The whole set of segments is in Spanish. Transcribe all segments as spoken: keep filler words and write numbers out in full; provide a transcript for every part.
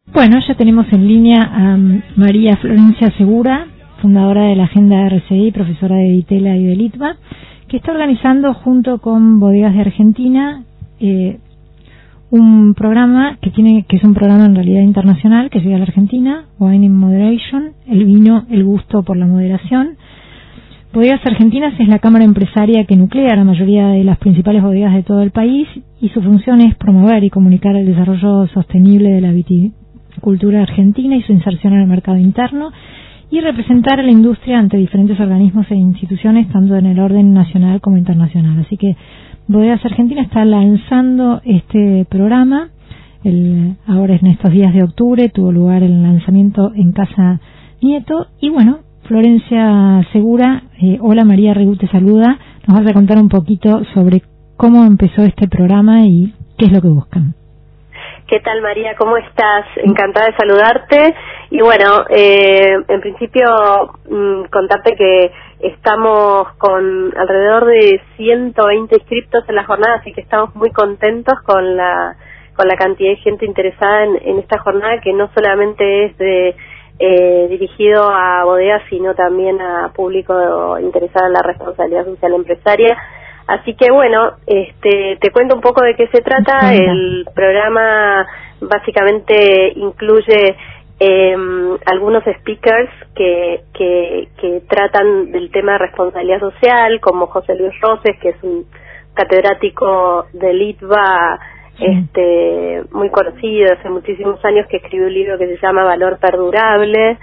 Bueno, ya tenemos en línea a María Florencia Segura, fundadora de la Agenda R C I, profesora de Ditela y de Litva, que está organizando junto con Bodegas de Argentina eh, un programa que tiene que es un programa en realidad internacional que llega a la Argentina, Wine in Moderation, el vino, el gusto por la moderación. Bodegas Argentinas es la cámara empresaria que nuclea la mayoría de las principales bodegas de todo el país y su función es promover y comunicar el desarrollo sostenible de la viticultura argentina y su inserción en el mercado interno y representar a la industria ante diferentes organismos e instituciones tanto en el orden nacional como internacional. Así que Bodegas Argentina está lanzando este programa. El, ahora en estos días de octubre tuvo lugar el lanzamiento en Casa Nieto y bueno, Florencia Segura, eh, hola, María Regu te saluda, nos vas a contar un poquito sobre cómo empezó este programa y qué es lo que buscan. ¿Qué tal, María? ¿Cómo estás? Encantada de saludarte. Y bueno, eh, en principio mmm, contarte que estamos con alrededor de ciento veinte inscriptos en la jornada, así que estamos muy contentos con la con la cantidad de gente interesada en, en esta jornada, que no solamente es de Eh, dirigido a bodegas, sino también a público interesado en la responsabilidad social empresaria. Así que bueno, este, te cuento un poco de qué se trata. El programa básicamente incluye eh, algunos speakers que, que, que tratan del tema de responsabilidad social, como José Luis Roses, que es un catedrático de Litva, Sí. este muy conocido hace muchísimos años, que escribió un libro que se llama Valor Perdurable.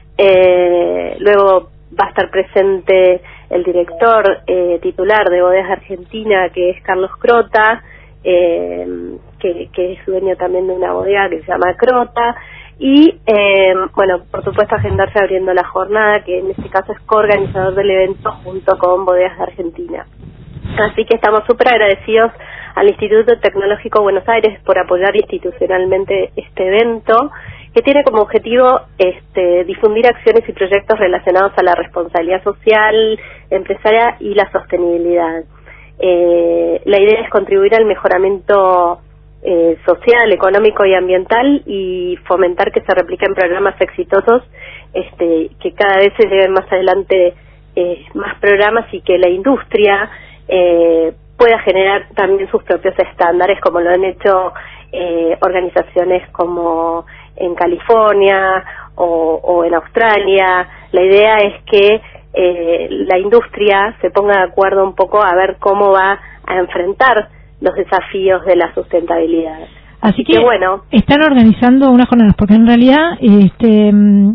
Eh, luego va a estar presente el director eh, titular de Bodegas Argentina, que es Carlos Crota, eh, que, que es dueño también de una bodega que se llama Crota. Y, eh, bueno, por supuesto, agendarse abriendo la jornada, que en este caso es coorganizador del evento junto con Bodegas de Argentina. Así que estamos súper agradecidos al Instituto Tecnológico Buenos Aires por apoyar institucionalmente este evento, que tiene como objetivo este, difundir acciones y proyectos relacionados a la responsabilidad social, empresaria y la sostenibilidad. Eh, la idea es contribuir al mejoramiento eh, social, económico y ambiental y fomentar que se repliquen programas exitosos, este, que cada vez se lleven más adelante eh, más programas y que la industria eh, pueda generar también sus propios estándares, como lo han hecho eh, organizaciones como en California o, o en Australia. La idea es que eh, la industria se ponga de acuerdo un poco a ver cómo va a enfrentar los desafíos de la sustentabilidad. Así, Así que, que bueno, están organizando unas jornadas, porque en realidad este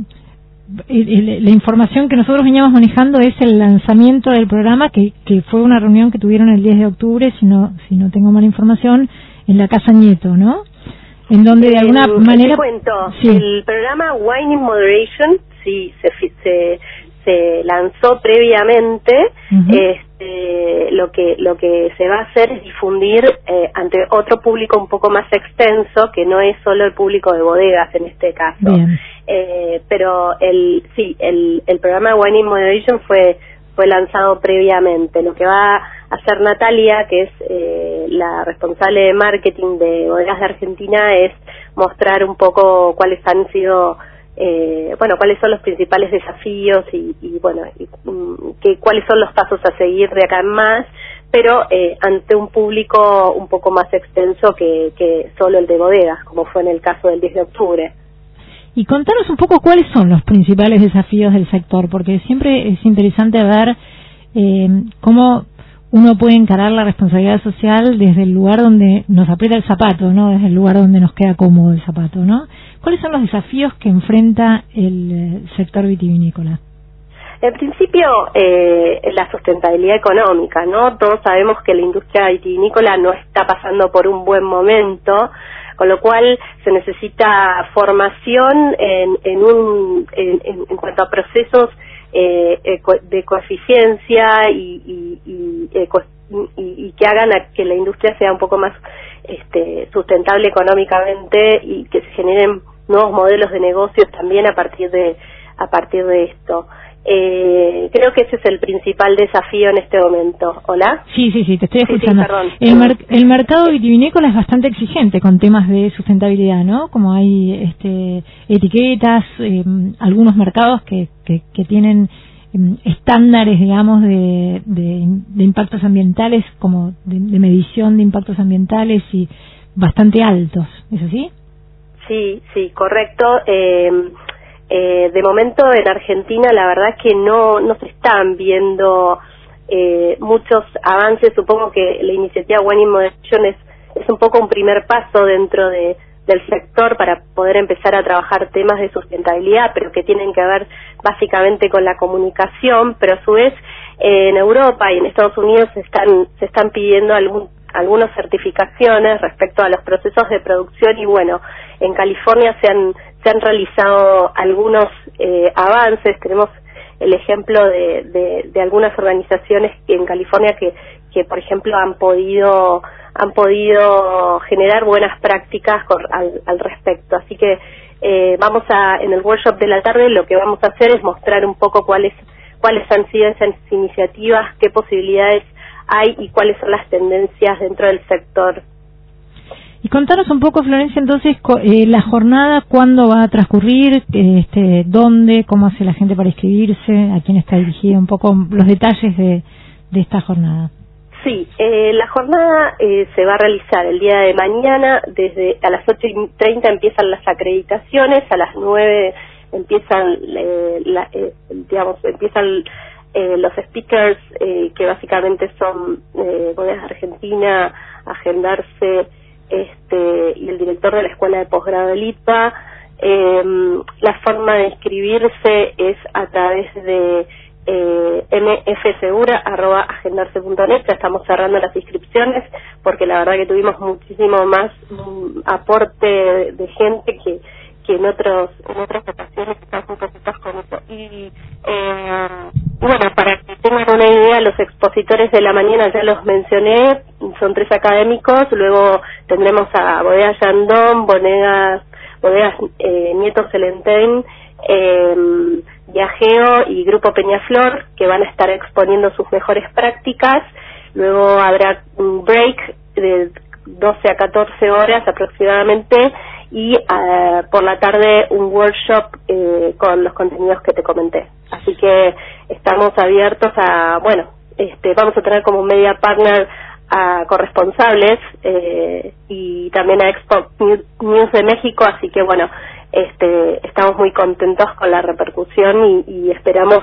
la información que nosotros veníamos manejando es el lanzamiento del programa, que, que fue una reunión que tuvieron el diez de octubre, si no si no tengo mala información, en la Casa Nieto, ¿no? En donde de alguna eh, manera... Te cuento, sí. El programa Wine in Moderation, sí, se, se, se lanzó previamente. Uh-huh. este, lo que lo que se va a hacer es difundir eh, ante otro público un poco más extenso, que no es solo el público de bodegas en este caso. Bien. Eh, pero el sí el, el programa Wine in Moderation fue fue lanzado previamente. Lo que va a hacer Natalia, que es eh, la responsable de marketing de Bodegas de Argentina, es mostrar un poco cuáles han sido eh, bueno cuáles son los principales desafíos y, y bueno y, que cuáles son los pasos a seguir de acá en más, pero eh, ante un público un poco más extenso que, que solo el de bodegas, como fue en el caso del diez de octubre. Y contanos un poco cuáles son los principales desafíos del sector, porque siempre es interesante ver eh, cómo uno puede encarar la responsabilidad social desde el lugar donde nos aprieta el zapato, ¿no? Desde el lugar donde nos queda cómodo el zapato, ¿no? ¿Cuáles son los desafíos que enfrenta el eh, sector vitivinícola? En principio, eh, la sustentabilidad económica, ¿no? Todos sabemos que la industria vitivinícola no está pasando por un buen momento, con lo cual se necesita formación en, en, un, en, en cuanto a procesos eh, de coeficiencia y, y, y, y, y que hagan a que la industria sea un poco más este, sustentable económicamente y que se generen nuevos modelos de negocios también a partir de a partir de esto. Eh, creo que ese es el principal desafío en este momento. ¿Hola? Sí, sí, sí, te estoy escuchando. Sí, sí, perdón. El, mer el mercado vitivinícola es bastante exigente con temas de sustentabilidad, ¿no? Como hay este, etiquetas, eh, algunos mercados que, que, que tienen eh, estándares, digamos, de, de, de impactos ambientales, como de, de medición de impactos ambientales y bastante altos. ¿Es así? Sí, sí, correcto. Eh, Eh, de momento en Argentina la verdad es que no, no se están viendo eh, muchos avances. Supongo que la iniciativa One in Moderation es, es un poco un primer paso dentro de, del sector para poder empezar a trabajar temas de sustentabilidad, pero que tienen que ver básicamente con la comunicación, pero a su vez eh, en Europa y en Estados Unidos se están, se están pidiendo algún algunas certificaciones respecto a los procesos de producción y bueno, en California se han se han realizado algunos eh, avances. Tenemos el ejemplo de, de, de algunas organizaciones en California que, que por ejemplo han podido han podido generar buenas prácticas con, al, al respecto. Así que eh, vamos a en el workshop de la tarde lo que vamos a hacer es mostrar un poco cuáles cuáles han sido esas iniciativas, qué posibilidades hay y cuáles son las tendencias dentro del sector. Y contanos un poco, Florencia, entonces, eh, la jornada, ¿cuándo va a transcurrir? Este, ¿Dónde? ¿Cómo hace la gente para inscribirse? ¿A quién está dirigida? Un poco los detalles de, de esta jornada. Sí, eh, la jornada eh, se va a realizar el día de mañana, desde a las ocho y treinta empiezan las acreditaciones, a las nueve empiezan, eh, la, eh, digamos, empiezan eh, los speakers, eh, que básicamente son eh, Bodegas Argentina, Agendarse, este y el director de la Escuela de Posgrado de Litva. Eh, la forma de inscribirse es a través de eh, mfsegura arroba agendarse punto net. Ya estamos cerrando las inscripciones porque la verdad que tuvimos muchísimo más um, aporte de, de gente que que en otros en otras ocasiones estamos un poquito con eso. Y eh, bueno, para que tengan una idea, los expositores de la mañana ya los mencioné, son tres académicos. Luego tendremos a Bodegas Yandón, Bodegas, Bodegas eh, Nieto Celentén, eh, Viajeo y Grupo Peñaflor, que van a estar exponiendo sus mejores prácticas. Luego habrá un break de doce a catorce horas aproximadamente y uh, por la tarde un workshop eh, con los contenidos que te comenté. Así que estamos abiertos a, bueno, este, vamos a tener como media partner a corresponsables eh, y también a Expo News de México, así que bueno, este, estamos muy contentos con la repercusión y, y esperamos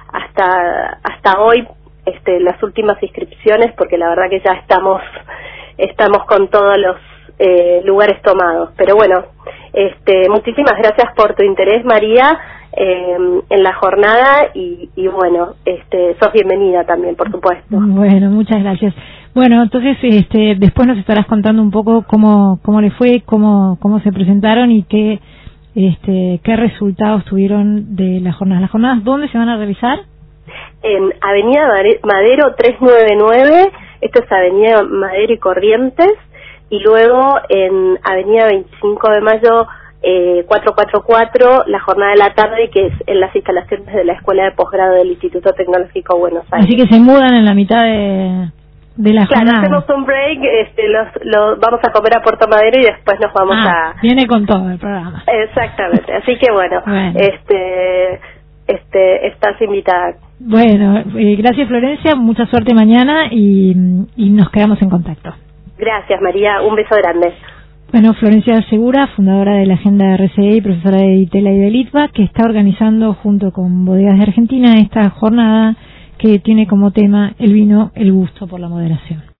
hasta hasta hoy este, las últimas inscripciones, porque la verdad que ya estamos estamos con todos los eh, lugares tomados. Pero bueno, este, muchísimas gracias por tu interés, María, eh, en la jornada y, y bueno, este, sos bienvenida también, por supuesto. Bueno, muchas gracias. Bueno, entonces este, después nos estarás contando un poco cómo cómo le fue, cómo cómo se presentaron y qué este qué resultados tuvieron de las jornadas. ¿Las jornadas dónde se van a realizar? En Avenida Madero trescientos noventa y nueve, esto es Avenida Madero y Corrientes, y luego en Avenida veinticinco de Mayo eh, cuatrocientos cuarenta y cuatro, la jornada de la tarde, que es en las instalaciones de la Escuela de Posgrado del Instituto Tecnológico Buenos Aires. Así que se mudan en la mitad de, de la claro, jornada. Hacemos un break, este, los, los vamos a comer a Puerto Madero y después nos vamos ah, a... viene con todo el programa. Exactamente, así que bueno, bueno. este... Este, estás invitada. Bueno, eh, gracias Florencia, mucha suerte mañana y, y nos quedamos en contacto. Gracias María, un beso grande. Bueno, Florencia Segura, fundadora de la Agenda de R C E y profesora de Ditela y de Litva, que está organizando junto con Bodegas de Argentina esta jornada que tiene como tema el vino, el gusto por la moderación.